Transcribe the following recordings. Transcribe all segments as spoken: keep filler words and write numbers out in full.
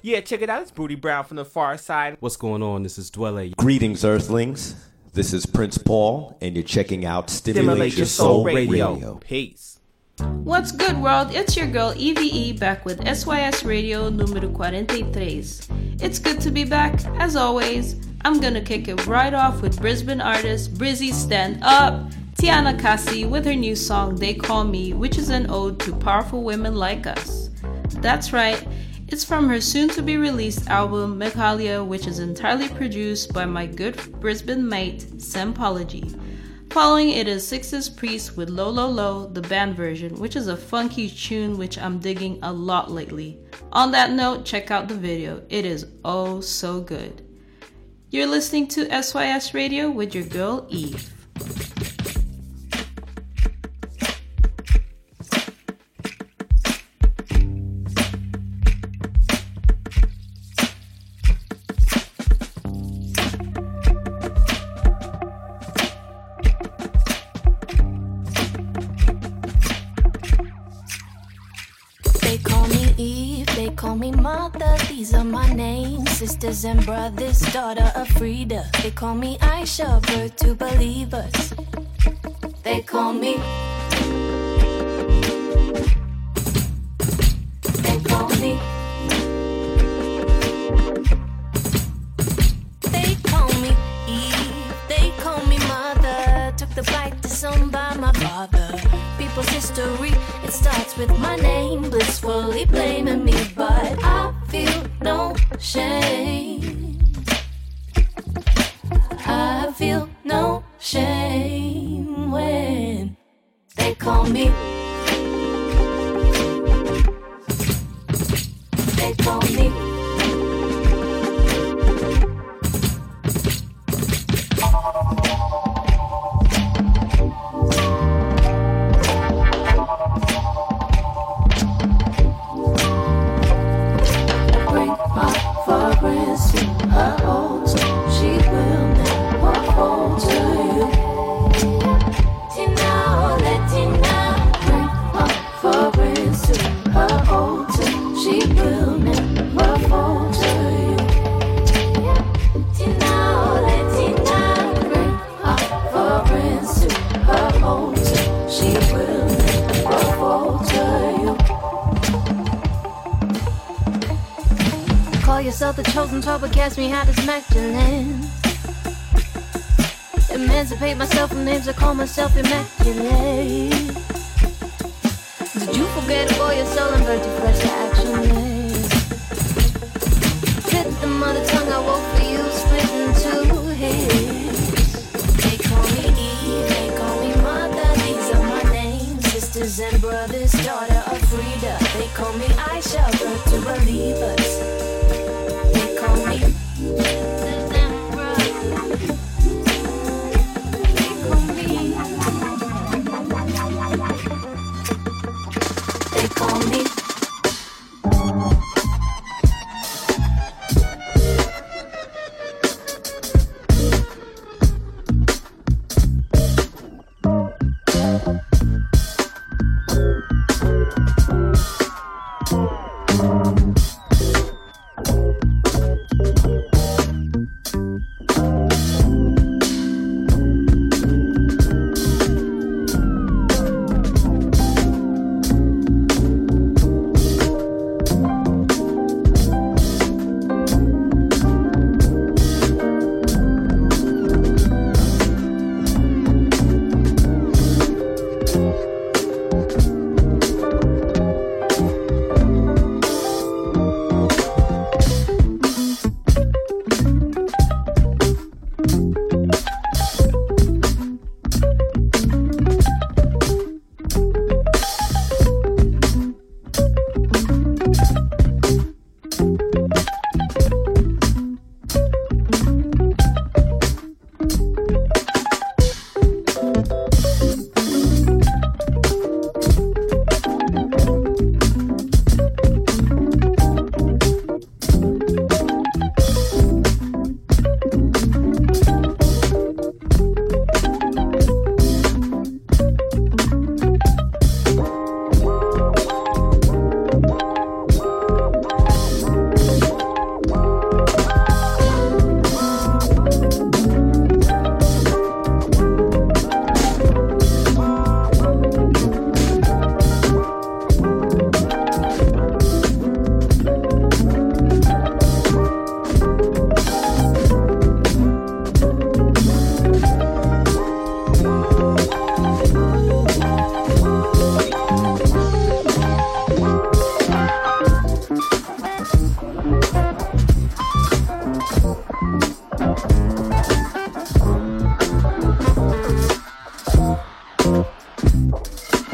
Yeah, check it out. It's Booty Brown from the Far Side. What's going on? This is Dwelle. Greetings, Earthlings. This is Prince Paul, and you're checking out Stimulate, Stimulate Your, Your Soul, Soul Radio. Radio. Peace. What's good, world? It's your girl E V E back with S Y S Radio número forty-three. It's good to be back. As always, I'm gonna kick it right off with Brisbane artist Brizzy Stand Up, Tiana Kasi with her new song They Call Me, which is an ode to powerful women like us. That's right, it's from her soon-to-be released album Meghalaya, which is entirely produced by my good Brisbane mate Sempology. Following it is Sixes Priest with Low Low Low, the band version, which is a funky tune which I'm digging a lot lately. On that note, check out the video. It is oh so good. You're listening to S Y S Radio with your girl Eve. These are my names, sisters and brothers, daughter of Frida. They call me Aisha, birth to believers. They call me. They call me. They call me Eve. They call me mother. Took the bite disowned by my father. People's history, it starts with my name, blissfully blaming me, but I feel no shame. I feel no shame when they call me. They call me. The chosen twelve, but cast me out as Magdalene. Emancipate myself from names, I call myself immaculate. Did you forget about your soul and birth to fresh action? Fit the mother tongue I wrote for you, split into his. They call me Eve, they call me mother. These are my names, sisters and brothers, daughter of Frida. They call me Aisha, birth to believers.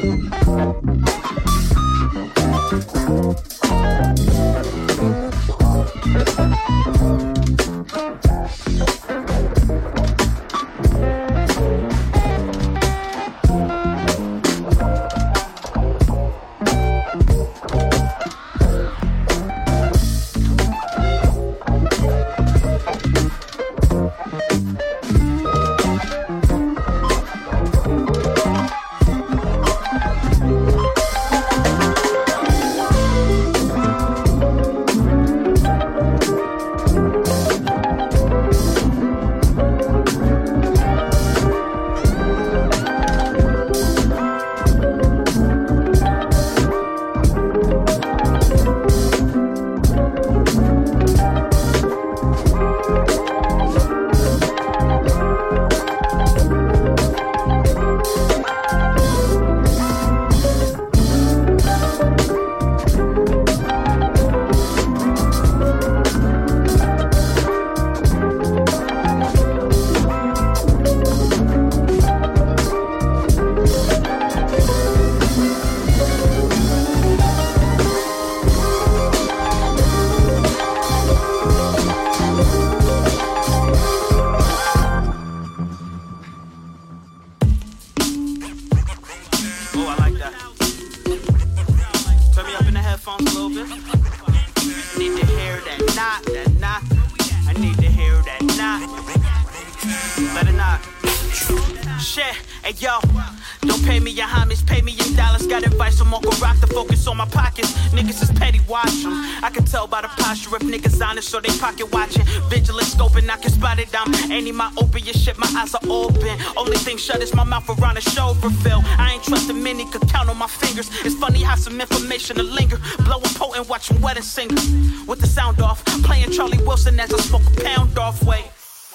So they pocket watching, vigilant scoping, I can spot it. I'm aiming my opiate shit, my eyes are open. Only thing shut is my mouth around a show for Phil. I ain't trusting many, could count on my fingers. It's funny how some information to linger. Blowing potent, watching wedding singer with the sound off, playing Charlie Wilson as I smoke a pound off. Wait.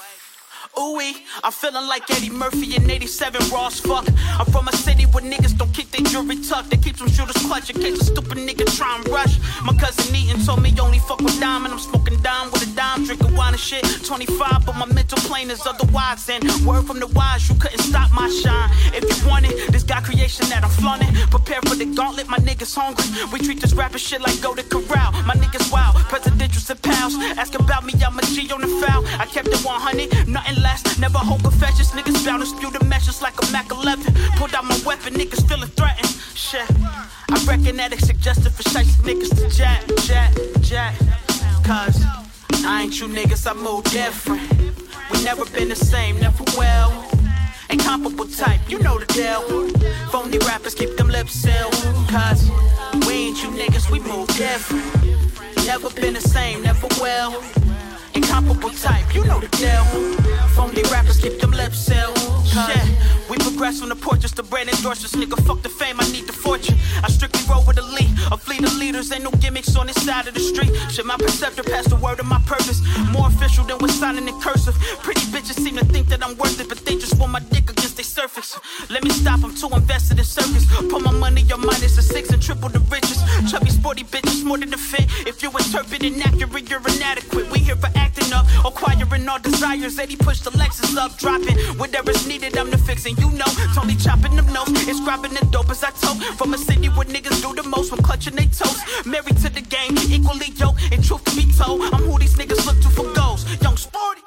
Ooh-wee, I'm feeling like Eddie Murphy in eighty-seven, raw as fuck. I'm from a city where niggas don't keep their jewelry tucked. They keep some shooters clutch in case a stupid nigga try and rush. My cousin Eaton told me only fuck with diamond. I'm smoking dime with a dime, drinking wine and shit. twenty-five, but my mental plane is otherwise. And word from the wise, you couldn't stop my shine. If you want it, this God creation that I'm flaunting. Prepare for the gauntlet, my niggas hungry. We treat this rapping shit like go to corral. My niggas wild, presidentials and pals. Ask about me, I'm a G on the foul. I kept it one hundred, nothing less. Never hold confessions, niggas bound to spew the meshes like a Mac eleven. Pulled out my weapon, niggas feeling threatened. Shit, I reckon that it's suggested for shiesty niggas to jack, jack, jack. Cause I ain't you niggas, I move different. We never been the same, never well. Incomparable type, you know the deal. Phony rappers keep them lips sealed. Cause we ain't you niggas, we move different. Never been the same, never well. Incomparable type, you know the deal. Phony rappers keep them lips sealed. Shit, we progress from the portraits to brand endorsements. Nigga, fuck the fame, I need the fortune. I strictly roll with the lead, a fleet of leaders. Ain't no gimmicks on this side of the street. Shit, my preceptor passed the word of my purpose. More official than what's signing in cursive. Pretty bitches seem to think that I'm worth it, but they just want my dick against their surface. Let me stop, I'm too invested in circus. Put my money on minus a six and triple the riches. Chubby, sporty bitches, more than a fit. If you interpret inaccurate, you're inadequate. We here for acting up, acquiring all desires. Eddie push the Lexus up, dropping whatever's needed. I'm the fixing, you know. Totally chopping them notes, inscribing the dope as I told. From a city where niggas do the most when clutching they toes. Married to the game, equally yoked. And truth to be told, I'm who these niggas look to for goals. Young sporty,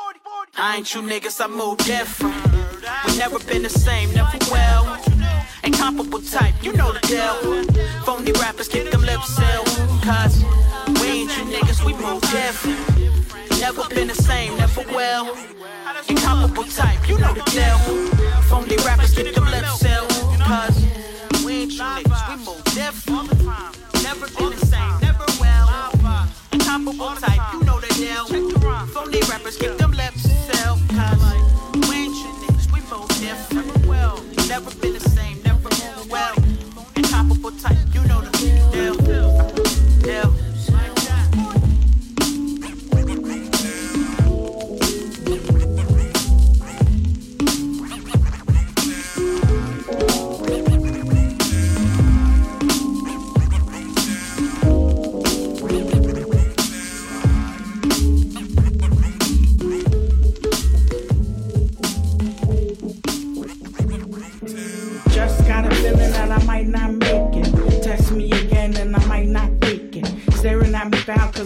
I ain't you niggas, I move different. We never been the same, never well. Incomparable type, you know the deal. Phony rappers keep them lips sealed. Cause we ain't you niggas, we move different. Never been the same, never well. Incomparable type, you know the deal. Phony rappers keep them lips sealed. Cause we ain't you niggas, we move different. Never been the same, never well. Incomparable type, you know the deal. Phony rappers keep them lips sealed. Cause we ain't you niggas, we move different. Well, never been the same, never well. Incomparable type, you know the deal. Deal.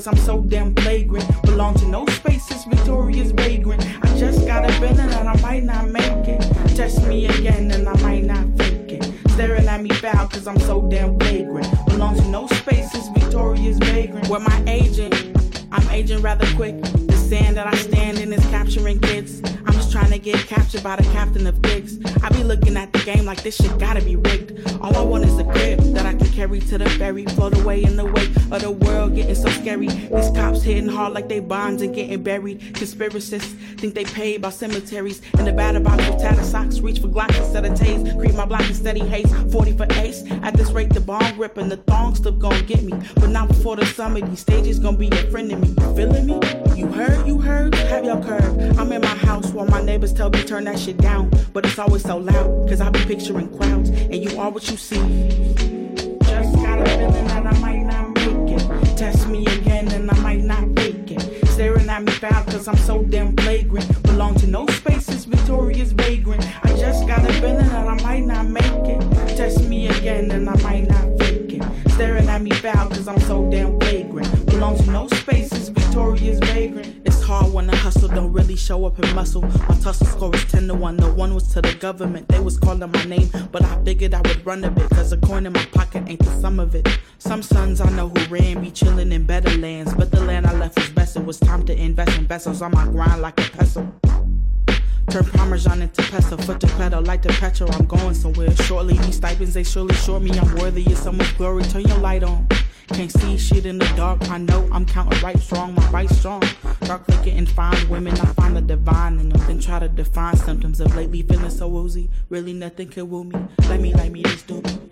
cause I'm so damn flagrant. Belong to no spaces, victorious vagrant. I just got a feeling that I might not make it. Test me again and I might not fake it. Staring at me foul cause I'm so damn flagrant. Belong to no spaces, victorious vagrant. Where my agent, I'm aging rather quick. The sand that I stand in is capturing kids. I'm just trying to get captured by the captain of gigs. I be looking at the game like this shit gotta be rigged. All I want is a crib that I can carry to the ferry. Float away in the wake of the world getting so scary. These cops hitting hard like they bonds and getting buried. Conspiracists think they paid by cemeteries. In the batter box with tattered socks, reach for Glock instead of tase. Creep my block and steady haze, forty for ace. At this rate the bomb rip and the thong still gon' get me. But not before the summer, these stages gon' be a friend of me. You feeling me? You heard, you heard? Have your curve. I'm in my house while my neighbors tell me turn that shit down. But it's always so loud, cause I be picturing crowds. And you are what you see. Just got a feeling that I might not make it. Test me again and I might not fake it. Staring at me foul cause I'm so damn flagrant. Belong to no spaces, victorious vagrant. I just got a feeling that I might not make it. Test me again and I might not fake it. Staring at me foul cause I'm so damn flagrant. Belong to no spaces, victorious vagrant. It's hard when the hustle don't really show up in muscle. My tussle score was ten to one. The one was to the government. They was calling my name, but I figured I would run a bit. Cause a coin in my pocket ain't the sum of it. Some sons I know who ran be chillin' in better lands. But the land I left was best. It was time to invest in vessels on my grind like a pestle. Turn Parmesan into peso, foot to pedal like the petrol. I'm going somewhere shortly. These stipends, they surely short me. I'm worthy of so much glory. Turn your light on. Can't see shit in the dark. I know I'm counting right strong. My right strong. Dark looking and fine women. I find the divine in them. Then try to define symptoms of lately feeling so woozy. Really nothing can woo me. Let me, let me just do it.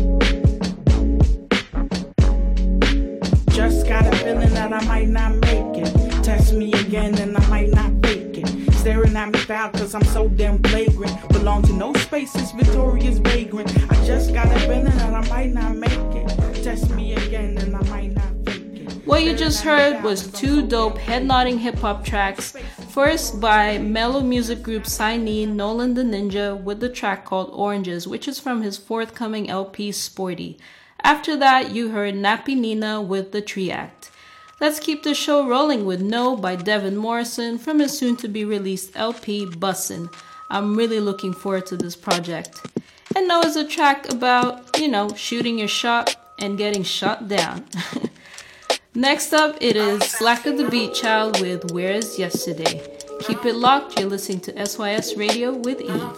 Just got a feeling that I might not make it. Test me again and I might not fake it. Staring at me foul cause I'm so damn flagrant. Belong to no spaces, victorious vagrant. I just got a feeling that I might not make it. Test me again and I might not fake it. What you just heard was two dope head-nodding hip-hop tracks. First by mellow music group signee Nolan the Ninja with the track called Oranges, which is from his forthcoming L P Sporty. After that, you heard Nappy Nina with the Tree Act. Let's keep the show rolling with No by Devin Morrison from his soon-to-be-released L P Bussin'. I'm really looking forward to this project. And No is a track about, you know, shooting your shot and getting shot down. Next up, it is Slacker the Beat Child with Where's Yesterday. Keep it locked, you're listening to S Y S Radio with Eve.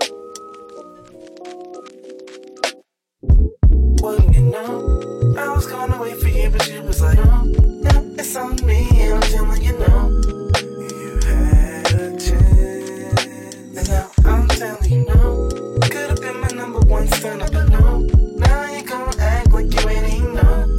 Well, you know, I was gonna wait for you, but you was like, no, no, it's on me, and I'm telling you no. You had a chance, and now I'm telling you no. Could've been my number one son, but no. Now you gonna act like you ain't even know.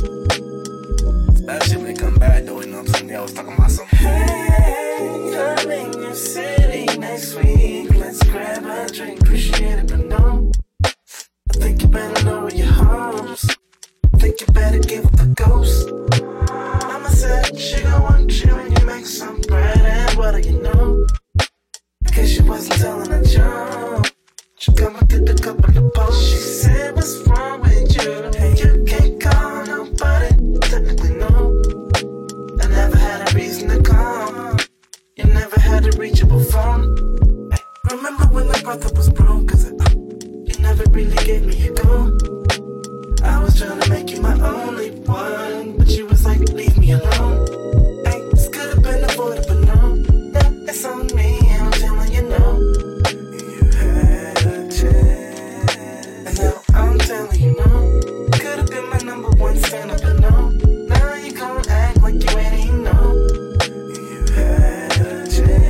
That shit may come back though, you know what I'm saying? I was talking about something. Hey, I'm in your city next week. Let's grab a drink, appreciate it, but no. I think you better lower your hopes. Think you better give up the ghost. Mama said she gon' want you when you make some bread and butter, you know. I guess she wasn't telling a joke. She come and get a couple of posts. She said, what's wrong with you? Hey, you can't call nobody. Technically, no. I never had a reason to call. You never had a reachable phone. Hey, remember when my brother was broke? Cause I, you never really gave me a go. I was trying to make you my only one, but you was like, leave me alone. Hey, this could have been avoided, but no. No, it's on me, and I'm telling you no. You had a chance, and now I'm telling you no. Could have been my number one fan, but no. Now you gon' act like you ain't even know. You had a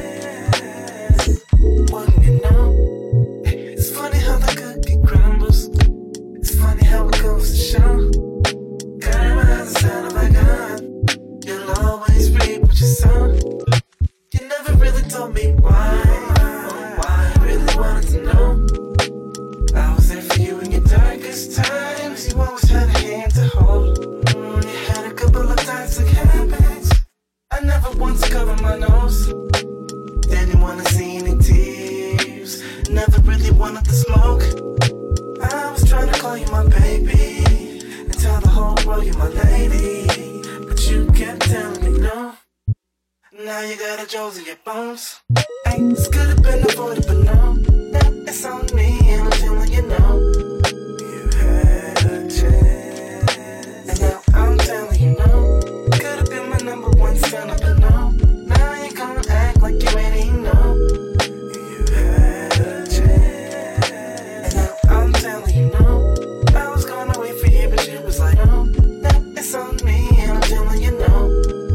chance, wouldn't you know? It's funny how the cookie crumbles. It's funny how it goes to show. Karma has a sound of a gun. You'll always reap what you sow. You never really told me why. Oh, why I really wanted to know. I was there for you in your darkest times. You always had a hand to hold. Mm, you had a couple of toxic habits. I never once covered my nose. Didn't wanna see any tears. Never really wanted to smoke. I was trying to call you my baby and tell the whole world you're my lady, but you kept telling me no. Now you got a Jones in your bones. Things could have been avoided, but no. Now it's on me, and I'm telling you no. You had a chance, and now I'm telling you no. Could have been my number one stunner, but no. Now you gonna act like you ain't even know. You had a chance, and now I'm telling you no. I was gonna wait for you, but you was like no. Now it's on me, and I'm telling you no.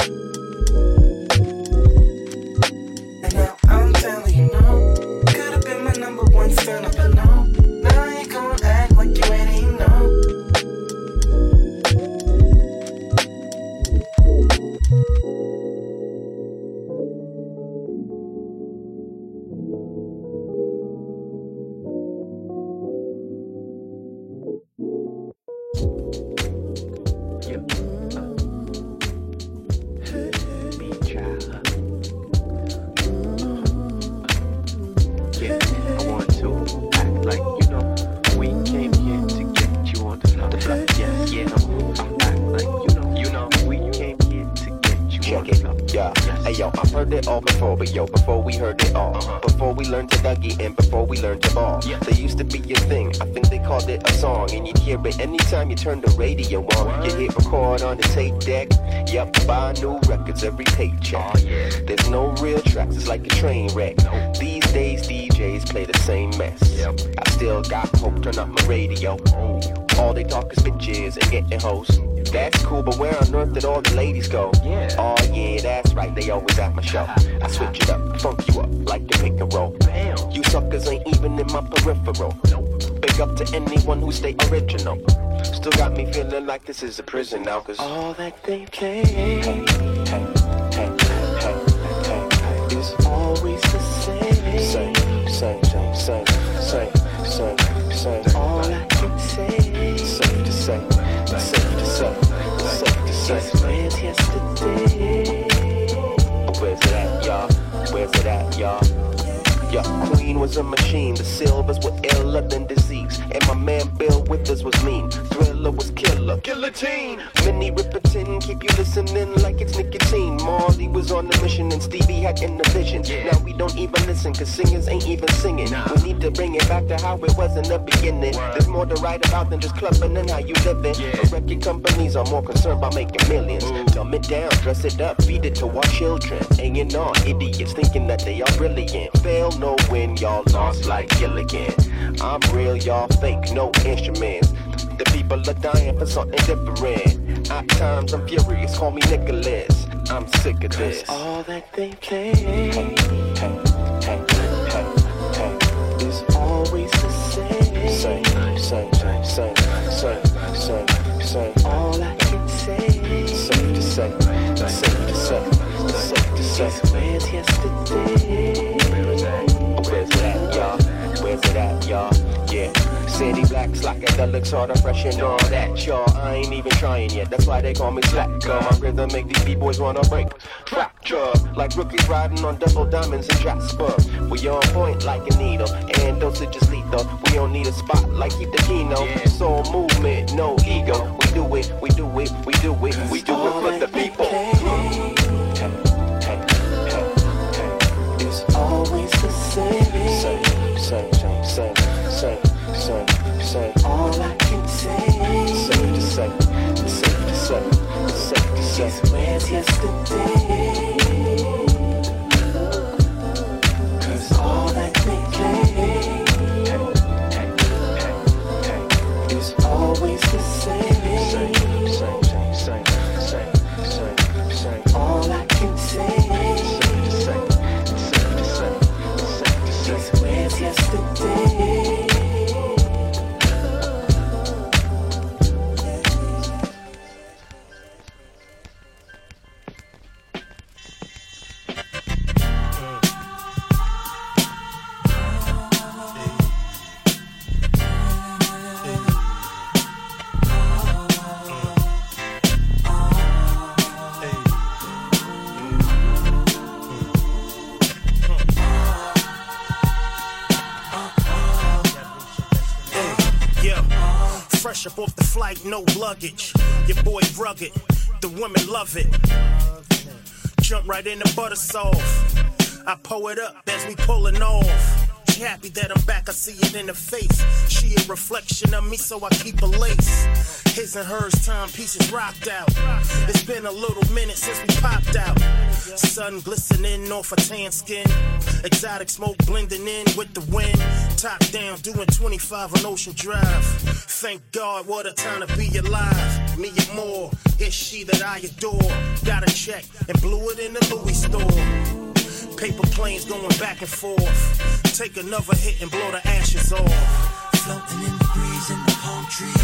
I'm telling you no. Could have been my number one stunner, but no. Now you gon' act like you ain't even know. It all before, but yo, before we heard it all, uh-huh. Before we learned to Dougie and before we learned to ball, yeah. There used to be a thing, I think they called it a song, and you'd hear it anytime you turn the radio on. You'd hit record on the tape deck, yep, buy new records every paycheck. Oh, yeah. There's no real tracks, it's like a train wreck. Nope. These days D Js play the same mess. Yep. I still got hope, turn up my radio. Oh. All they talk is bitches and getting hoes. That's cool, but where on earth did all the ladies go? Yeah. Oh yeah, that's right, they always at my show. I switch it up, funk you up, like a pick and roll. Damn. You suckers ain't even in my peripheral. Nope. Big up to anyone who stay original. Still got me feeling like this is a prison now, cause all that they play, hey, hey, hey, hey, hey, hey, is always the same. Same, same, same, same, same, same, same. All I can say, safe to say, safe to say, safe to say, where's yesterday? Where's it at, y'all? Where's it at, y'all? Your queen was a machine, the Silvers were iller than disease, and my man Bill Withers was mean. Thriller was killer, guillotine. Minnie Riperton, keep you listening like it's nicotine. Marley was on the mission and Stevie had in the vision. Yeah. Now we don't even listen, cause singers ain't even singing. Nah. We need to bring it back to how it was in the beginning. Word. There's more to write about than just clubbing and how you living. Yeah. The record companies are more concerned about making millions. Ooh. Dumb it down, dress it up, feed it to our children. Hanging on, idiots thinking that they are brilliant. Fail no win, y'all lost like Gilligan. I'm real, y'all fake, no instruments. The people are dying for something different. At times I'm furious, call me Nicholas. I'm sick of this. All that they play, hey, hey, hey, hey, hey, is always the same. Same, same, same, same, same, same, same. All I can say, safe to say, safe to say, safe to say, where's yesterday? Where's it at, y'all? Where's it at, y'all? Yeah. City black, slackadelics, all the fresh and all that, y'all. I ain't even trying yet, that's why they call me slacker. My rhythm make these B-boys wanna break fracture, like rookies riding on double diamonds in Jasper. We on point like a needle, and dosage is lethal. We don't need a spot like Keith the Kino. Soul movement, no ego. We do it, we do it, we do it, we do it for the people. Always the same, same, same, same, same, same, same, same. All I can say, safe to say, safe to say, safe to say, where's yesterday? Cause all that they claim is always the same, same, same, same, same, same, same. All I can say. Where's yesterday? Up off the flight, no luggage. Your boy rugged. The women love it. Jump right in the butter soft. I pull it up as we pulling off. She happy that I'm back, I see it in her face. She a reflection of me, so I keep a lace. His and hers timepieces rocked out. It's been a little minute since we popped out. Sun glistening off her tan skin. Exotic smoke blending in with the wind. Top down, doing twenty-five on Ocean Drive. Thank God, what a time to be alive. Me and more, it's she that I adore. Got a check and blew it in the Louis store. Paper planes going back and forth. Take another hit and blow the ashes off. Floating in the breeze in the palm trees.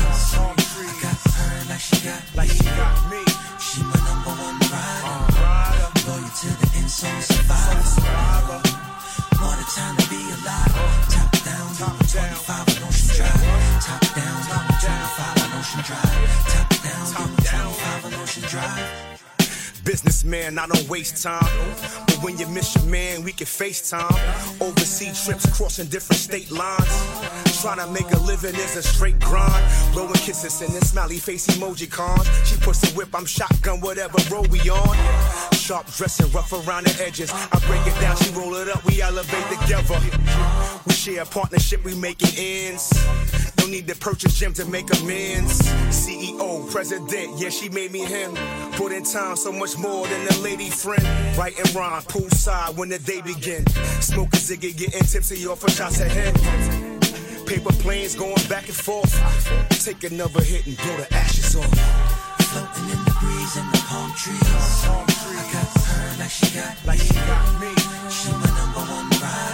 I got her like she got like she got me. She my number one rider. Loyal to the end, so survivor. What a time to be alive. Top down, twenty-five on Ocean Drive. Top down, twenty-five on Ocean Drive. Top down, twenty-five on Ocean Drive. Businessman, I don't waste time. But when you miss your man, we can FaceTime. Overseas trips crossing different state lines. Trying to make a living is a straight grind. Blowing kisses in the smiley face emoji cons. She puts the whip, I'm shotgun, whatever road we on. Sharp dressing, rough around the edges. I break it down, she roll it up, we elevate together. We share a partnership, we making ends. No need to purchase gym to make amends. C E O, president, yeah, she made me him. Put in time so much more than a lady friend. Right and rhyme, poolside when the day begin. Smoke a ziggy, getting tipsy off a shots ahead. Paper planes going back and forth. Take another hit and blow the ashes off. Floating in the breeze in the palm trees. I got her like she got like she got me. She my number one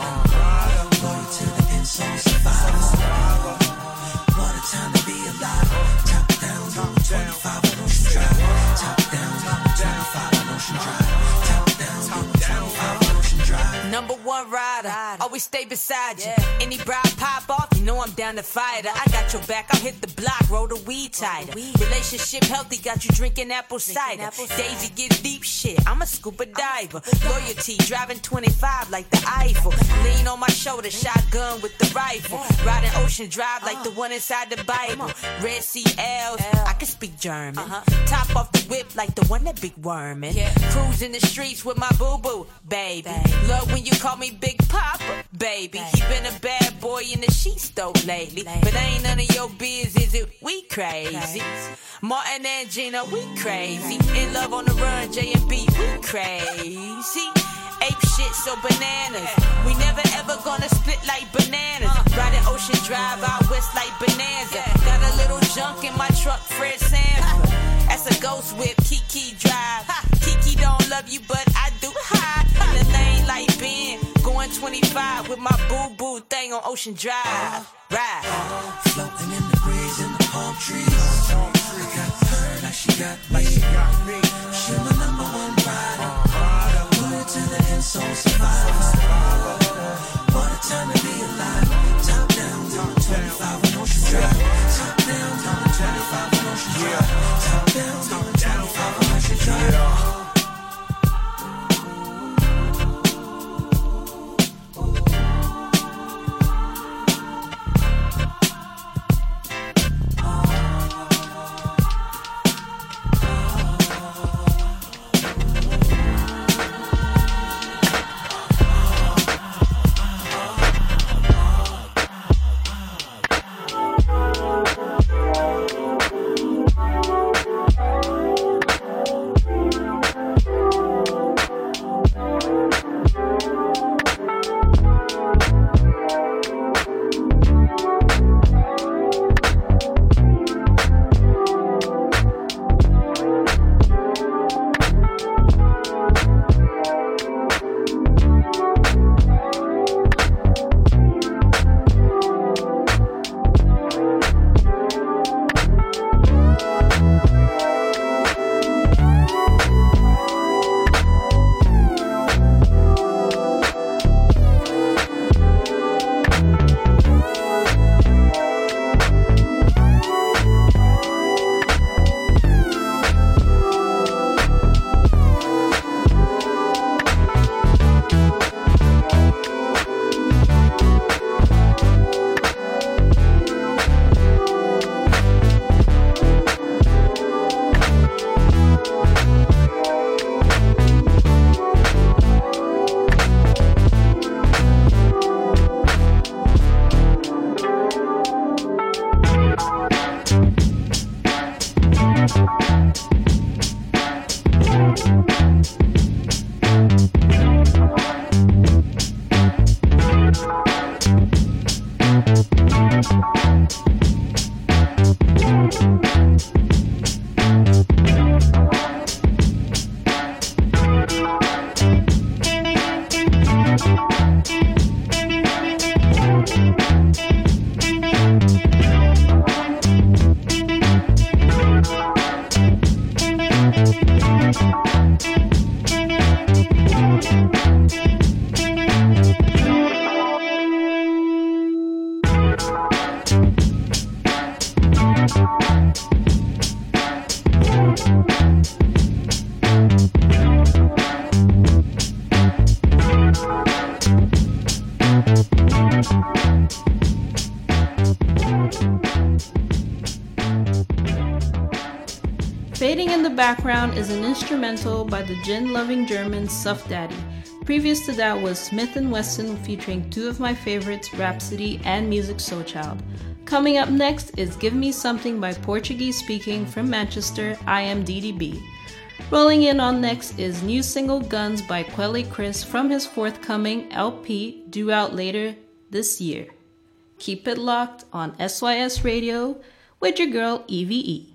rider. Loyal to the end, so survivor. What a time to be alive. Top down, twenty-five on Ocean Drive. Top down, twenty-five on Ocean Drive. Top down, twenty-five on Ocean Drive. Number one rider, always stay beside you. Any bride pop off, you know I'm down to fight her. I got your back, I'll hit the block, roll the weed tighter. Relationship healthy, got you drinking apple cider. Daisy get deep shit, I'm a scuba diver. Loyalty, driving twenty-five like the Eiffel. Lean on my shoulder, shotgun with the rifle. Riding Ocean Drive like the one inside the Bible. Red Sea L's, I can speak German. Top off the whip like the one that big wormin'. Cruising the streets with my boo-boo, baby. Love when you call me Big Papa, baby. He been a bad boy in the sheets though lately. But ain't none of your biz, is it? We crazy. Martin and Gina, we crazy. In love on the run, J and B, we crazy. Ape shit, so bananas. We never ever gonna split like bananas. Riding Ocean Drive out west like Bonanza. Got a little junk in my truck, Fred Sanford. That's a ghost whip, Kiki Drive. Kiki don't love you, but I do. High in the lane like Ben. Going twenty-five with my boo-boo thing on Ocean Drive. Ride. Floating in the breeze in the palm trees. I got her like she got like she got me. She my number one rider. Loyal to the end, so survivor. What a time to be alive. Top down, twenty-five on Ocean Drive. Top down, twenty-five on Ocean Drive. Top down, twenty-five on Ocean Drive. Fading in the background is an instrumental by the gin-loving German Suff Daddy. Previous to that was Smith and Wesson featuring two of my favorites, Rhapsody and Music Soulchild. Coming up next is Give Me Something by Portuguese speaking from Manchester, I M D D B. Rolling in on next is new single Guns by Quelly Chris from his forthcoming L P due out later this year. Keep it locked on S Y S Radio with your girl E V E.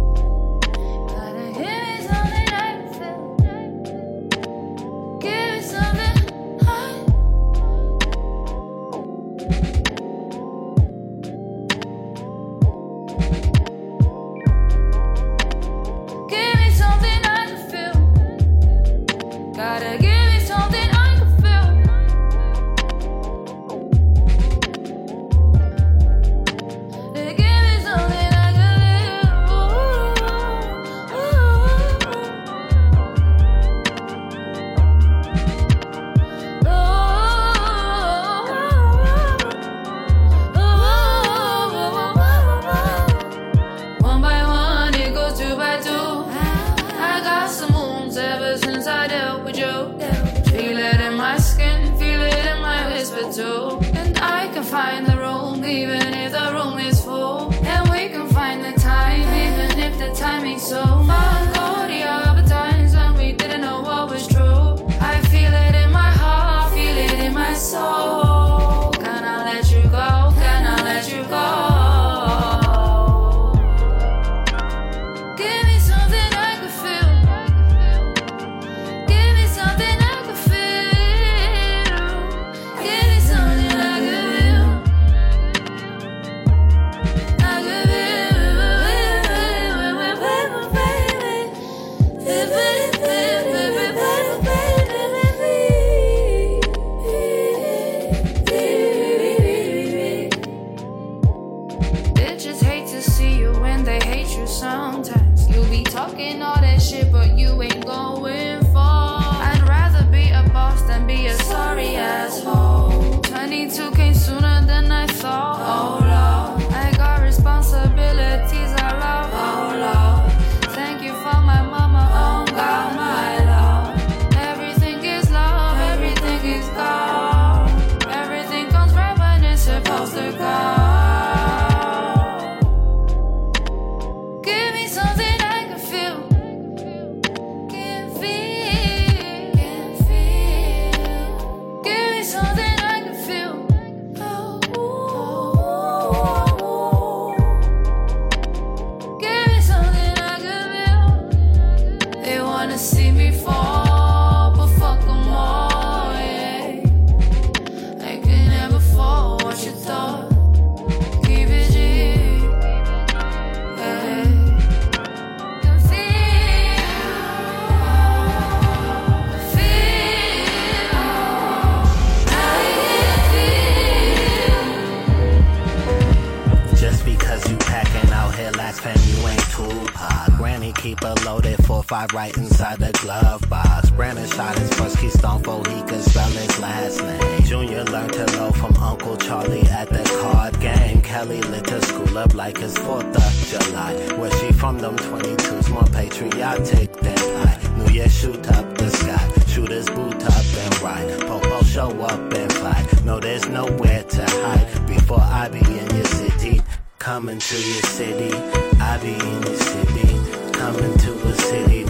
Right inside the glove box. Brandon shot his first keystone before he could spell his last name. Junior learned to low from Uncle Charlie at the card game. Kelly lit her school up like it's fourth of July. Where she from, them twenty-twos more patriotic than I. New Year shoot up the sky. Shooters boot up and ride. Popo show up and fly. No, there's nowhere to hide. Before I be in your city, coming to your city. I be in your city, coming to a city.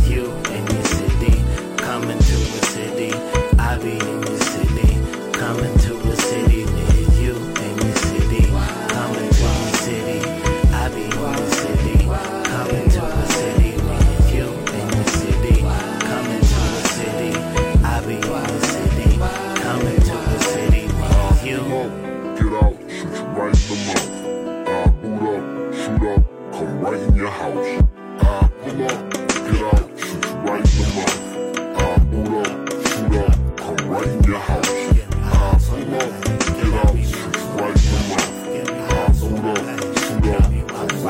Coming to a city, I be in your city. Coming to a city near you in your city. Coming to a city, I be in your city. Coming to a city near you in your city. Coming to a city, I be in your city. Coming to a city near you. Get out, shoot you right in the mouth. I boot up, shoot up, come right in your house. I pull up, get out, shoot you right in the mouth. Boot up, shoot up, come right in your house. I pull up, get out, shoot right in the mouth. I boot up, shoot up, come right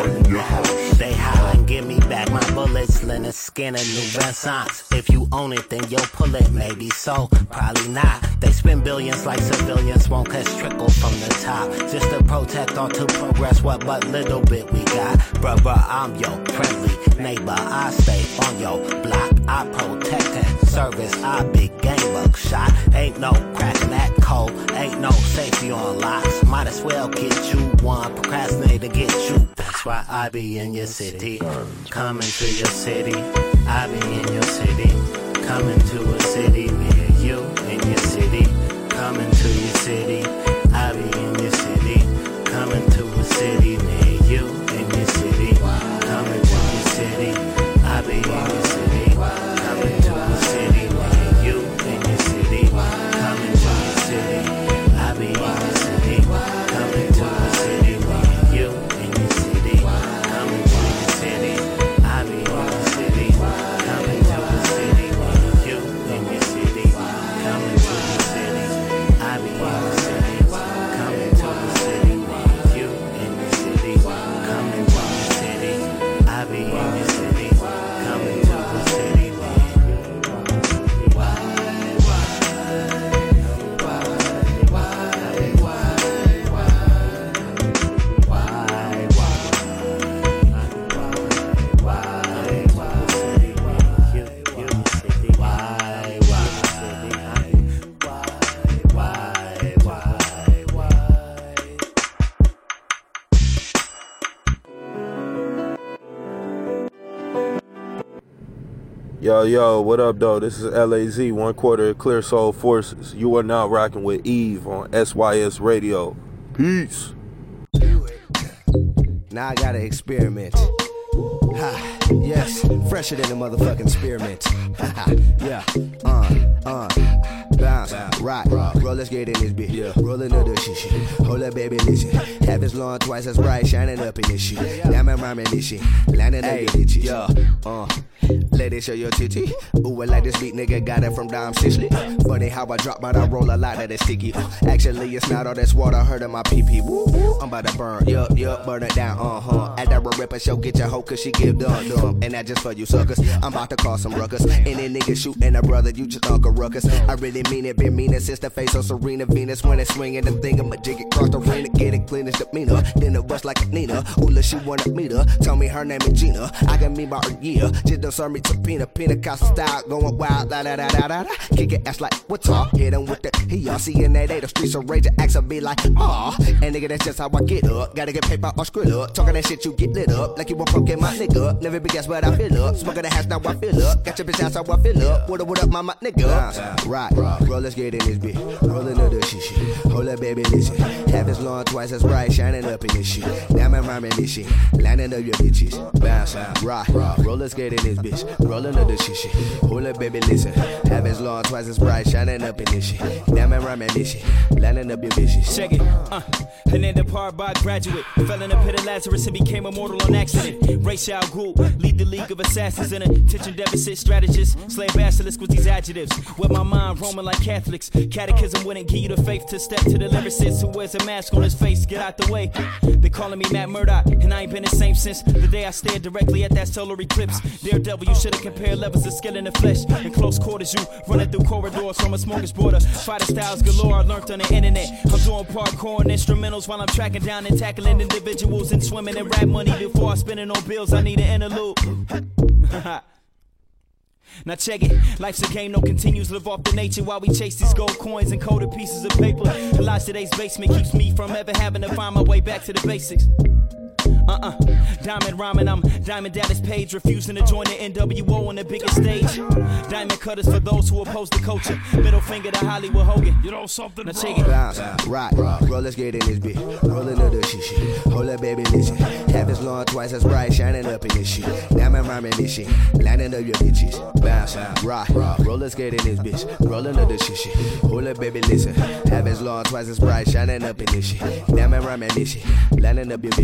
right in your house. They hollin', give me back my bullets, linen skin and new Renaissance. If you own it, then you'll pull it, maybe so, probably not. They spend billions like civilians, won't catch trickle from the top. Just to protect or to progress what but little bit we got. Bruh, bruh, I'm your friendly neighbor, I stay on your block. I protect and service, I big game buckshot. Ain't no cracking that code, ain't no safety on locks. Might as well get you one, procrastinate to get you. That's why I be in your city, coming to your city. I be in your city, coming to a city near you. In your city, coming to your city. I be in your city, coming to a city near you. In your city, coming to your city. I be in your city, coming to a city near you. In your city, coming to your city. I be in your city, coming to a city near you. In your city, coming to your city. I be in your city, coming to a city near you. In your city, coming to your city. I be in your city, coming to a city near you. In your city, coming to your city. I be in your city, coming to a city near you. Why, Yo, yo, what up, though? This is L A Z, one quarter of Clear Soul Forces. You are now rocking with Eve on S Y S Radio. Peace. Now I gotta experiment. Ha, yes, fresher than a motherfucking spearmint. Yeah, uh, uh, bounce, rock, roll, let's get in this bitch. Yeah. Rollin' up the shit, shit. Hold up, baby, listen. Half as long, twice as bright, shining up in this shit. Diamond rhyming this shit, landing up your bitches. Yeah, uh, let it show your titty. Ooh, I like this beat, nigga, got it from Dom Sicily. Funny how I drop, but I roll a lot of that sticky. Actually, it's not all that's water, hurt in my pee-pee. Woo, I'm about to burn, yup, yup, burn it down, uh-huh. At that ripper show, get your hoe, cause she give dumb, dumb. And that just for you suckers. I'm about to cause some ruckus. Any nigga shooting a brother, you just Uncle Ruckus. I really mean it, been meanin' since the face of Serena Venus. When it's swinging, the thing I'm a jig it cross the arena, get it clean as the meaner. Then it bust like a Nina. Ooh, she wanna meet her. Tell me her name is Gina. I got me about a year. Just don't serve me subpoena. Pentecostal style, going wild, la da da da da da. Kick your ass like what's up? Hit him with the he y'all seeing that day. The streets are raging, acts will be like, aw. And nigga, that's just how I get up. Gotta get paper or screw up. Talking that shit, you get lit up. Like you won't fucking my nigga. Never be guess what I feel up. Smoking the hash, now I feel up. Got your bitch ass, how I feel up. What up, what up, mama, nigga? Rock, roll, let's get in this bitch. Rollin' up the shit, shit. Hold up, baby, listen. Half as long, twice as bright, shining up in this shit. Now I'm rhyming this shit. Landing up your bitches. Bounce, rock, roll, let's get in this bitch. Rollin' up the shit, shit. Hold up, baby, listen. Half as long, twice as bright, shining up in this shit. Now I'm rhyming this shit. Landing up your bitches. Check it, uh. Hernando Parbat graduate. Fell in the pit of Lazarus and became immortal on accident. Ra's al Ghul, lead the league of assassins and attention deficit strategists. Slay basilisk with these adjectives. With my mind roaming like Catholics. Catechism wouldn't give you the faith to step to the lyricist who wears a mask on his face. Get out the way. They calling me Matt Murdock, and I ain't been the same since the day I stared directly at that solar eclipse. Daredevil, you should've compared levels of skill in the flesh. In close quarters, you running through corridors from a smorgasbord. Fighter styles galore, I learned on the internet. I'm doing parkour and instrumentals while I'm tracking down and tackling individuals and swimming in rap money before I spend it on bills. I need an interlude. Now check it, life's a game, no continues, live off the nature while we chase these gold coins and coated pieces of paper. The lodge today's basement keeps me from ever having to find my way back to the basics. Uh-uh, diamond rhyming, I'm Diamond Dallas Page, refusing to join the N W O on the biggest stage. Diamond cutters for those who oppose the culture. Middle finger to Hollywood Hogan. You know something? Now check it. Bounce, rock, roll, let's get in this bitch. Rollin' up the shit, shit. Hold up, baby, listen. Half as long, twice as bright, shining up in this shit. Now I'm rhyming this shit. Landing up your bitches. Bounce, rock, roll, let's get in this bitch. Rollin' up the shit, shit. Hold up, baby, listen. Half as long, twice as bright, shining up in this shit. Now I'm rhyming this shit. Landing up your bitches. I'm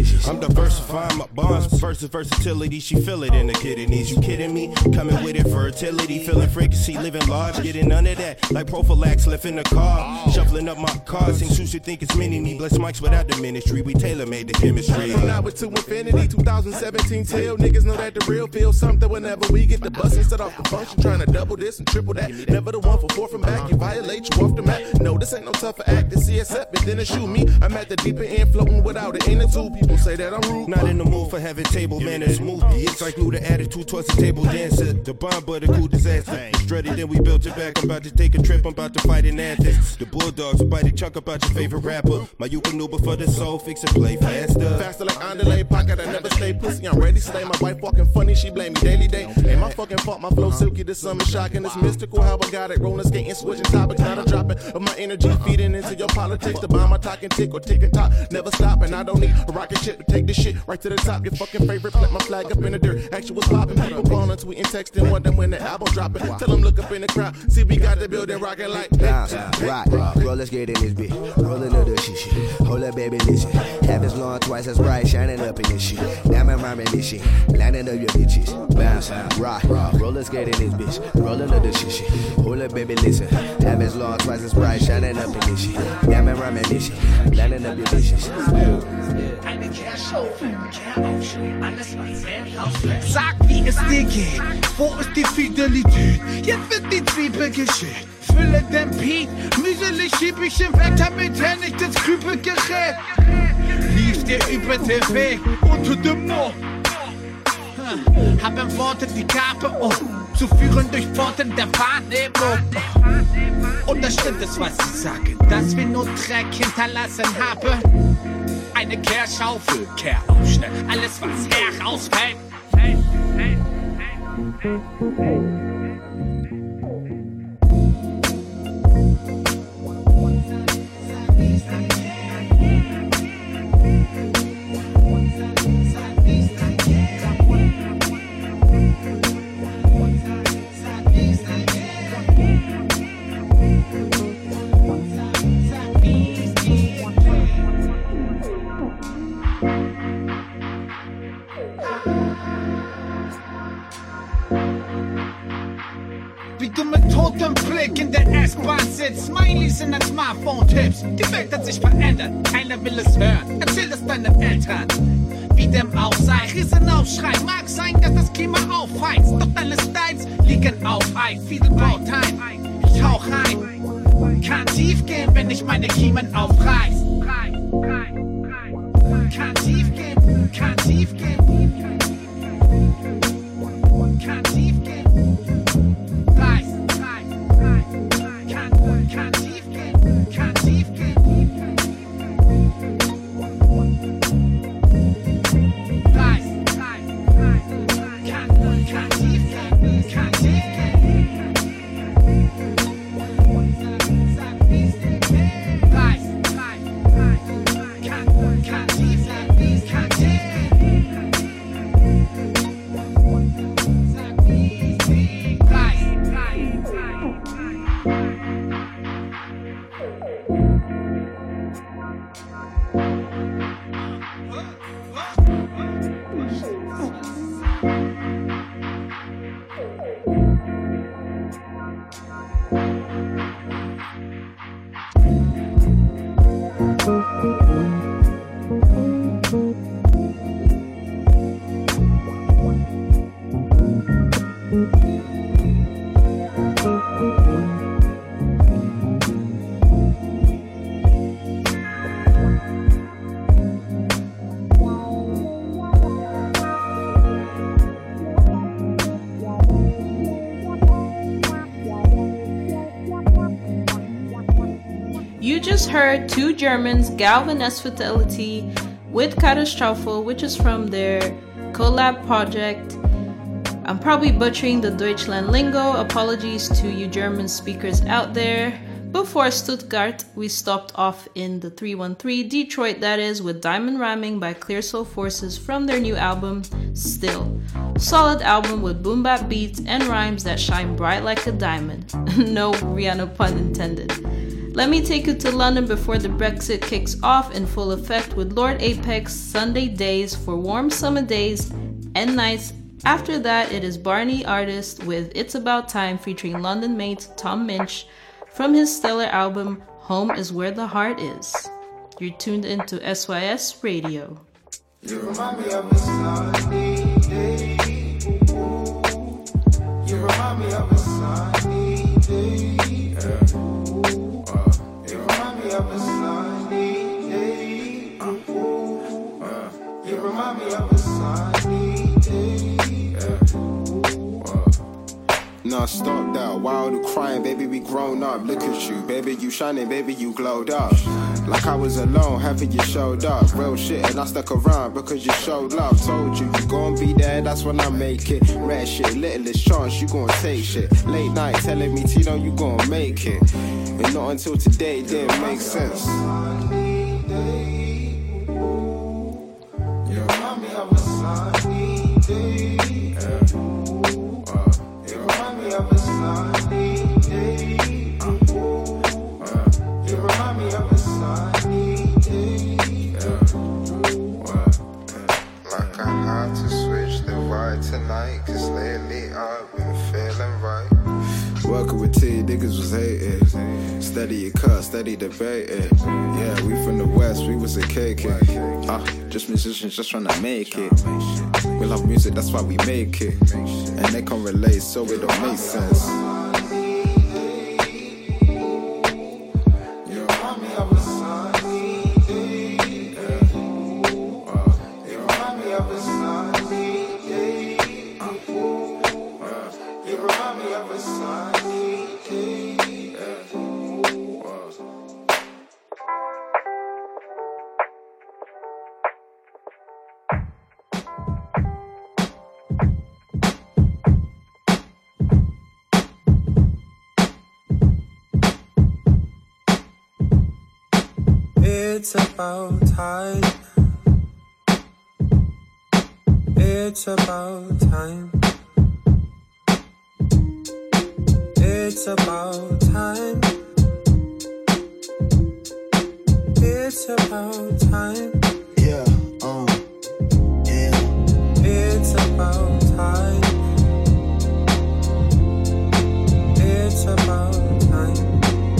diversifying my bonds versus versatility. She feel it in the kidneys. You kidding me? Coming with it, fertility, feeling frequency, living large, getting none of that. Like prophylax, left in the car, shuffling up my cards. Seems Sushi think it's mini me. Bless mics without the ministry. We tailor made the chemistry. From now to infinity, twenty seventeen till niggas know that the real feel something whenever we get the bus and set off the function. Trying to double this and triple that. Never the one for four from back. You violate, you off the mat. No, this ain't no tougher act than C S F. And then it shoot me. I'm at the deeper end, floating without it. Ain't it two people say that I'm rude. Not in the mood for having table manners. Movie. It's like glue the attitude towards the table dancer. The bomb, but a cool disaster. Strutty, then we built it back. I'm about to take a trip. I'm about to fight an Athens. The Bulldogs will bite a chunk about your favorite rapper. My Yukonuba for the soul, fix and play faster. Faster like underlay pocket. I never stay pussy. I'm ready to slay. My wife walking funny. She blame me daily day. Ain't my fucking fault. My flow silky. This summer shocking. It's mystical how I got it. Rolling, skating, switching topics. Not a dropping of my energy. Feeding into your politics. To buy my talking tick or tick and top. Never stopping. I don't need a rocket ship to take this shit right to the top. Your fucking favorite. Plant my flag up in the dirt. Actually was popping. People calling, tweeting, texting. Wondering when the album dropping. Tell them look up in the crowd. See we got the building rocking like bounce, rock, roll, let's get in this bitch. Rollin' up the shit, shit. Hold up, baby, listen. Half as long, twice as bright, shining up in this shit. Now I'm rhyming this shit. Lining up your bitches. Bounce, rock, roll, let's get in this bitch. Rollin' up the shit, shit. Hold up, baby, listen. Half as long, twice as bright, shining up in this shit. Now I'm rhyming this shit. Lining up your bitches. Eine Kehrschau, Kehraufschnitt, alles was rausfällt. Sag, wie es dir geht, wo ist die Fidelität? Jetzt wird die Zwiebel geschält. Fülle den Piet, mühselig schieb ich ihn weg, damit er nicht ins Kübel gerät. Lief dir über den Weg unter dem Mond. Hab im Worte die Gabe, um zu führen durch Pforten der Wahrnehmung. Und das stimmt es, was ich sage, dass wir nur Dreck hinterlassen haben. Eine Kehrschaufel, Kehraufschnitt, alles was herausfällt. Hey, hey, hey, hey. Blick in der S-Bahn sitzt, Smileys in den Smartphone-Tipps. Die Welt hat sich verändert, keiner will es hören. Erzähl es deinen Eltern, wie dem auch sei. Riesenaufschrei, mag sein, dass das Klima aufheizt. Doch alles deins liegen auf Eis. Viele Bauteile, ich tauch rein. Kann tief gehen, wenn ich meine Kiemen aufreiß. Kann tief gehen, kann tief gehen. Kann tief gehen. Heard two Germans, Galvin S. Fidelity with Katastrophe, which is from their collab project. I'm probably butchering the Deutschland lingo. Apologies to you German speakers out there. Before Stuttgart, we stopped off in the three one three, Detroit that is, with Diamond Rhyming by Clear Soul Forces from their new album, Still. Solid album with boom bap beats and rhymes that shine bright like a diamond. No Rihanna pun intended. Let me take you to London before the Brexit kicks off in full effect with Lord Apex Sunday Days for warm summer days and nights. After that, it is Barney Artist with It's About Time featuring London mate Tom Minch from his stellar album Home Is Where the Heart Is. You're tuned into S Y S Radio. You remind me of a sunny day. You remind me of a sunny day. Ooh, uh, you remind me of a sunny day. Uh, uh, you remind me of a sunny day. Ooh, uh. Nah, stop that. Wild crying, baby, we grown up. Look at you, baby, you shining, baby, you glowed up. Like I was alone, happy you showed up. Real shit, and I stuck around because you showed love. Told you, you gon' be there, that's when I make it. Rare shit, littlest chance, you gon' take shit. Late night, telling me, Tino, you gon' make it. And not until today, it didn't make sense. You remind me of a sunny day. Ooh, uh, you remind me of a sunny day. Ooh, uh, you remind me of a sunny day. Ooh, uh, like I had to switch the ride tonight, cause lately I've been feeling right. Working with T, niggas was hating. Steady your cut, steady debating. Yeah, we from the west, we was a K K. Ah, uh, just musicians just trying to make it. We love music, that's why we make it. And they can't relate, so it don't make sense. You remind me of a sunny day. Ooh, uh, you remind me of a sunny day. Ooh, uh, you remind me of a sunny day. Ooh, uh. It's about time. It's about time. It's about time. It's about time. Yeah, um, yeah. It's about time. It's about time.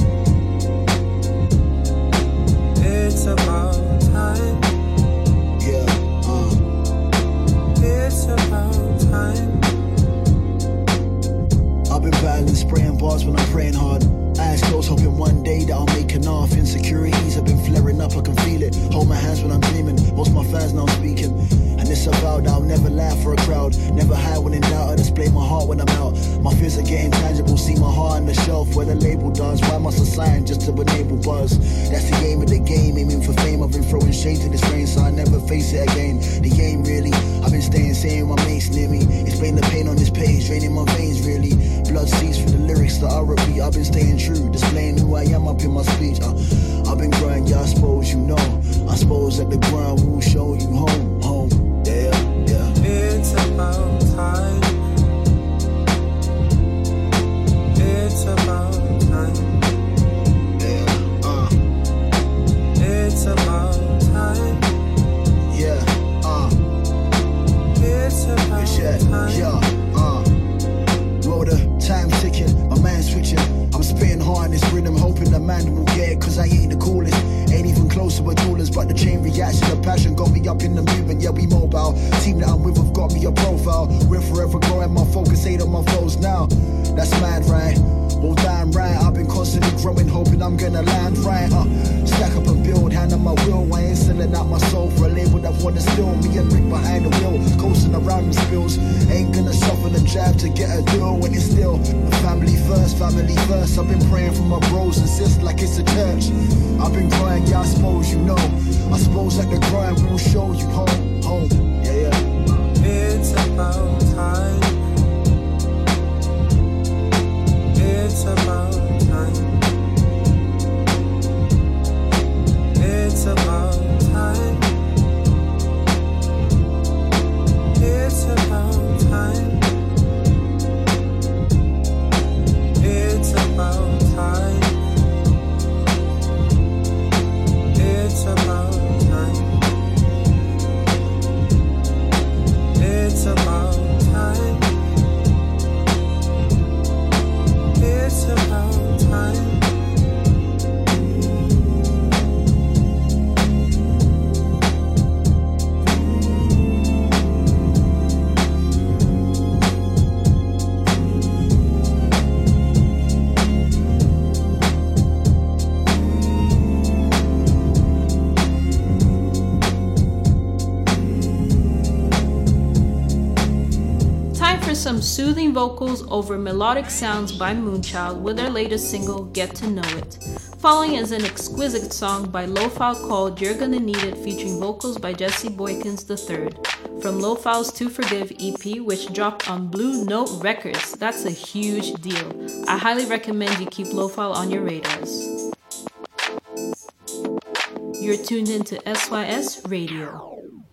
It's about time. Yeah, uh. It's about time. I've been battling, spraying bars when I'm praying hard. Eyes closed, hoping one day that I'll make enough. Insecurities have been flaring up, I can feel it. Hold my hands when I'm dreaming. Most of my fans now speaking. And it's a vow that I'll never laugh for a crowd. Never hide when in doubt, I display my heart when I'm out. My fears are getting tangible, see my heart on the shelf where the label does. Why must I sign just to enable buzz? That's the aim of the game, aiming for fame. I've been throwing shade to this rain, so I never face it again. The game really, I've been staying sane with my mates near me. Explain the pain on this page, draining my veins really. Blood seeps through the lyrics that I repeat. I've been staying true, displaying who I am up in my speech. uh, I've been growing, yeah, I suppose you know. I suppose that the ground will show you home, home. Yeah, yeah. It's about time. It's about time. Yeah, uh. It's about time. Yeah, uh. It's about yeah, time. Yeah, uh. Roll the time ticking, my mind's switching. I'm spitting hard in this rhythm, hoping the man will get it, cause I ain't the coolest. Ain't even close to a duelist, but the chain reaction, the passion got me up in the movement. Yeah, we mobile. Team that I'm with have got me a profile. We're forever growing, my focus ain't on my foes now. That's mad, right? Well, damn right. I've been constantly growing, hoping I'm gonna land right. Uh, stack up and build, hand on my wheel. I ain't selling out my soul for a label that wanna steal me and Rick behind the wheel. Coasting around the spills. Ain't gonna shuffle and jab to get a deal when it's still family first, family first. I've been praying for my bros and sisters like it's a church. I've been crying, yeah, I suppose you know. I suppose that the grind will show you home, home. Yeah, yeah. It's about time. It's about time. It's about time. It's about time. It's about time. are some soothing vocals over melodic sounds by Moonchild with their latest single, Get to Know It. Following is an exquisite song by Lo-Fi called You're Gonna Need It, featuring vocals by Jesse Boykins the third, from Lo-Fi's To Forgive E P, which dropped on Blue Note Records. That's a huge deal. I highly recommend you keep Lo-Fi on your radars. You're tuned into S Y S Radio.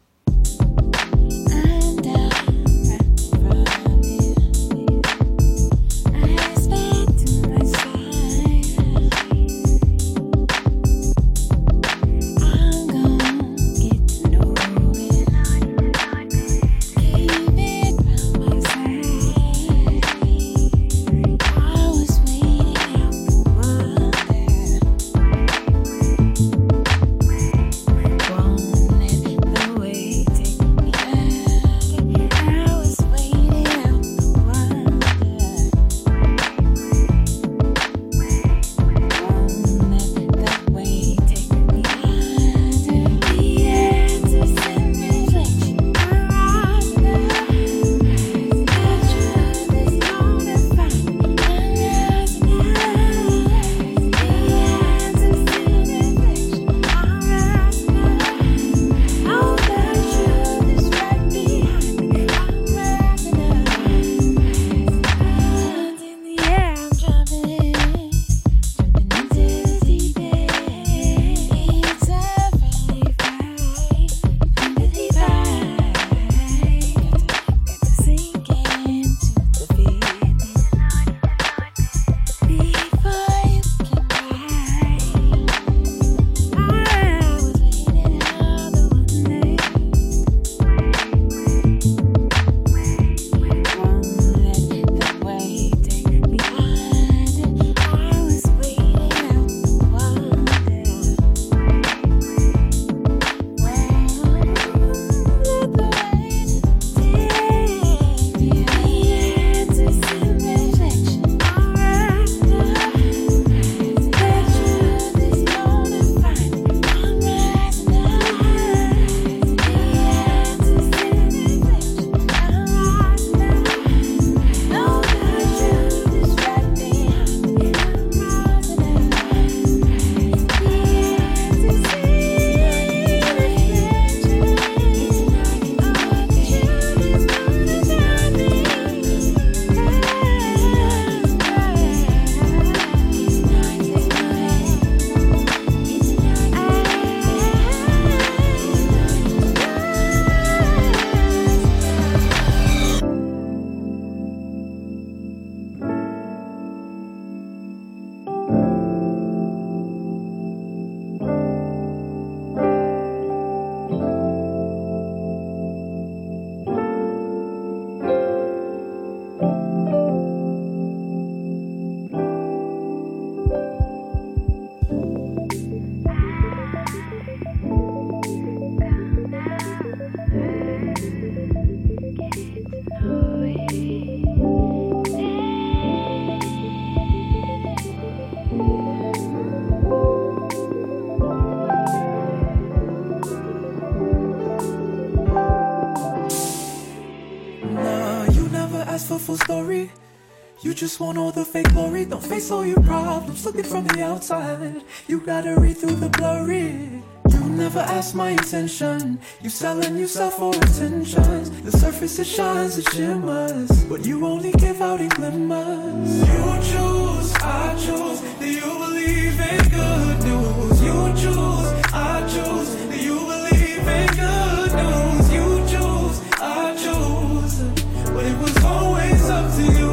full story. You just want all the fake glory. Don't face all your problems looking from the outside. You gotta read through the blurry. You never ask my intention. You selling yourself for attention. The surface it shines, it shimmers, but you only give out in glimmers. You choose, I choose. Do you believe in good news? You choose, I choose. Do you believe in good news? You choose, I choose. But it was always up to you.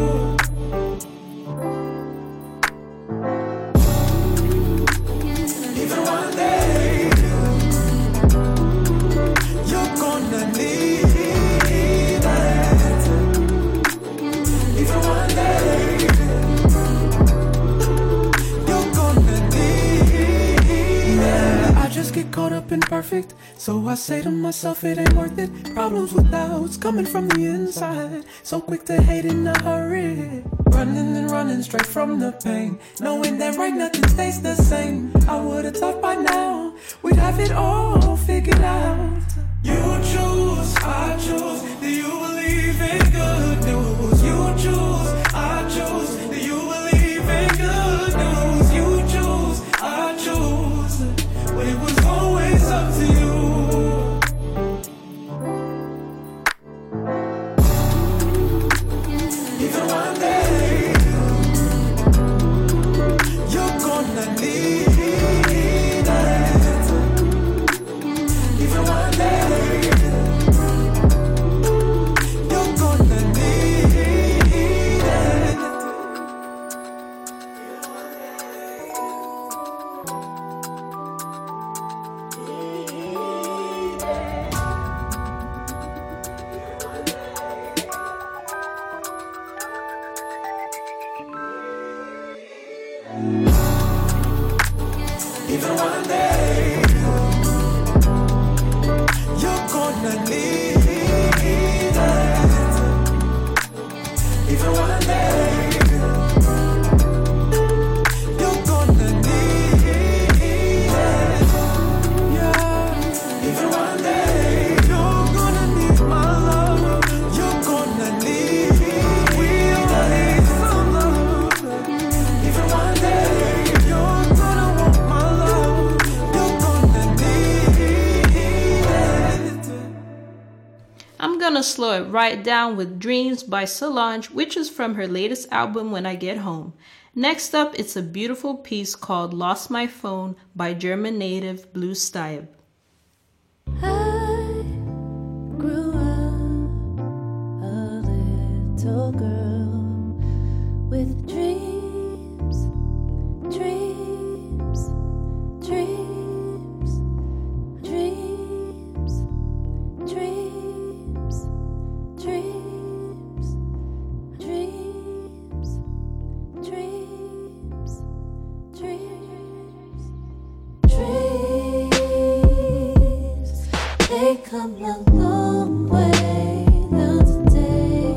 Even one day you're gonna need it. Even one day you're gonna need it. I just get caught up in perfect, so I say to myself it ain't worth it. Problems with doubts coming from the inside, so quick to hate in a hurry. Running and running straight from the pain, knowing that right nothing stays the same. I would've thought by now we'd have it all figured out. You choose, I choose. Do you believe in good I'm gonna slow it right down with Dreams by Solange, which is from her latest album When I Get Home. Next up, it's a beautiful piece called Lost My Phone by German native Blue Stieb. I grew up a little girl with dreams, dreams, dreams, dreams, dreams, dreams, dreams, dreams, dreams, dreams. They come a long way now today.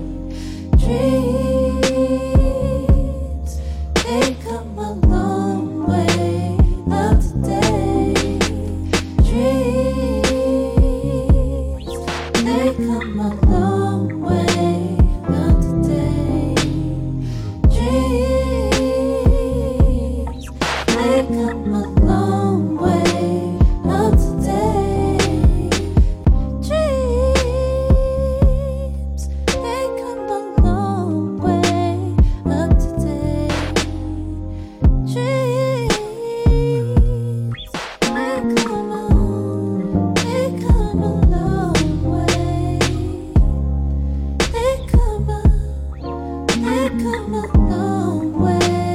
Dreams, they come a long way now today. Dreams, they come a long way now today. Dreams, they come a long way now today. Dreams, they come a long way up today. Dreams, they come a, they come a long way. They come a, they come a long way.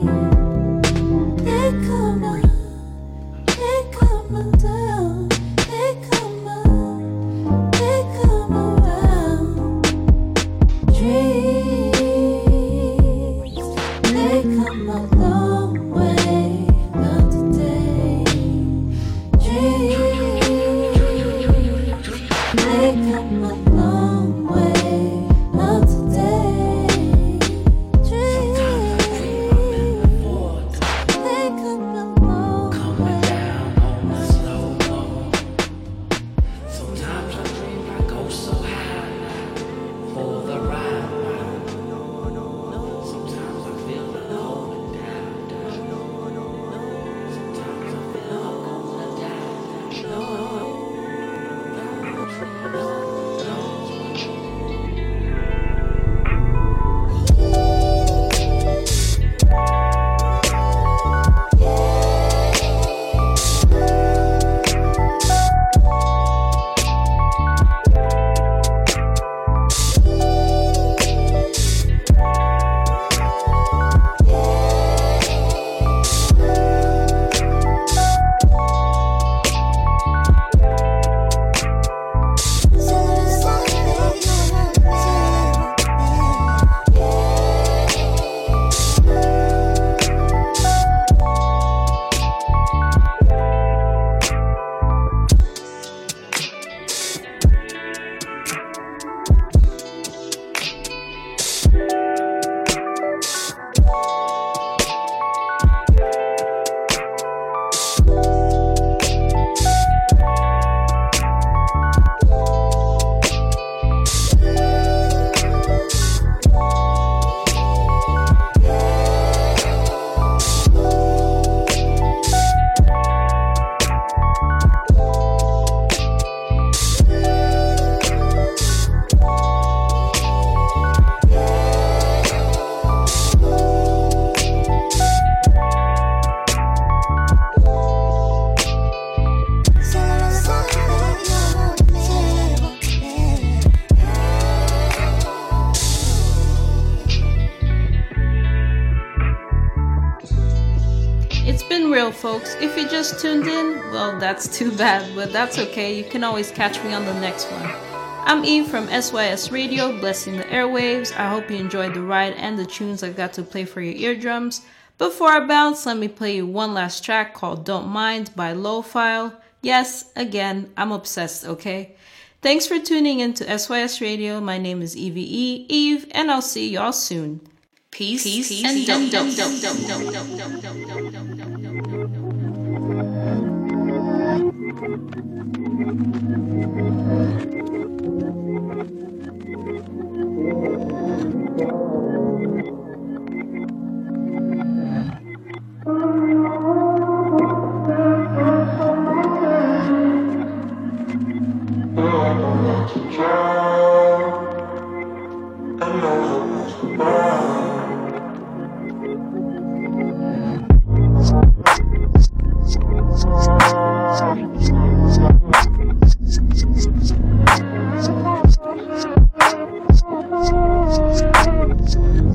They come a, they come a down. They come a, they come around. Dreams, they come a long way now today. Dreams, they come a long way now today. Dreams, they come a long way. Sometimes I dream I go so high for the ride. Sometimes I feel the going down. Sometimes I feel I'm gonna die. It's been real, folks. If you just tuned in, well, that's too bad, but that's okay. You can always catch me on the next one. I'm Eve from S Y S Radio, blessing the airwaves. I hope you enjoyed the ride and the tunes I got to play for your eardrums. Before I bounce, let me play you one last track called Don't Mind by Low File. Yes, again, I'm obsessed, okay? Thanks for tuning in to S Y S Radio. My name is E V E, Eve, and I'll see y'all soon. Peace, Peace, Peace and dope, dope, dope, dope, dope, dope, dope, dope, dope, dope, dope, I don't want to try.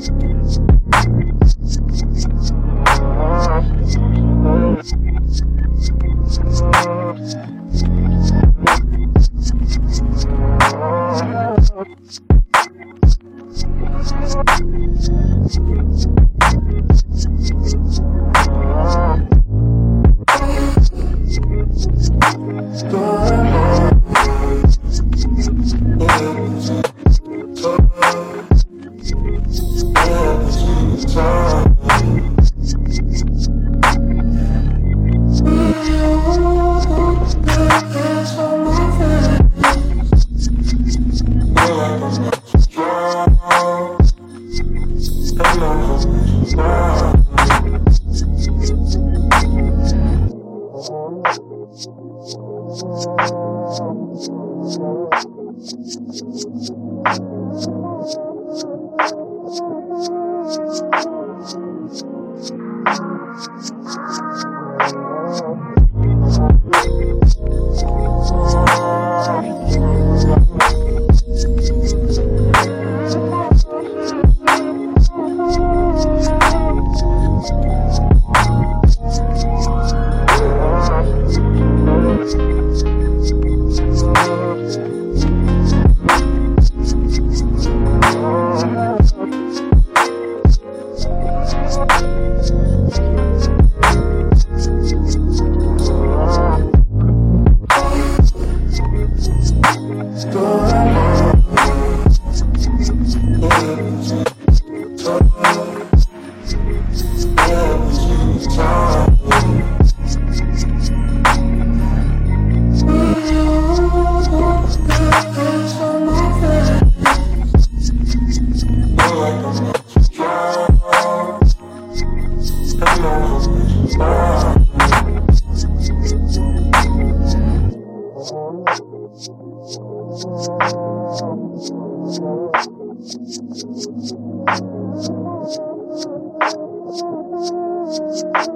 Thank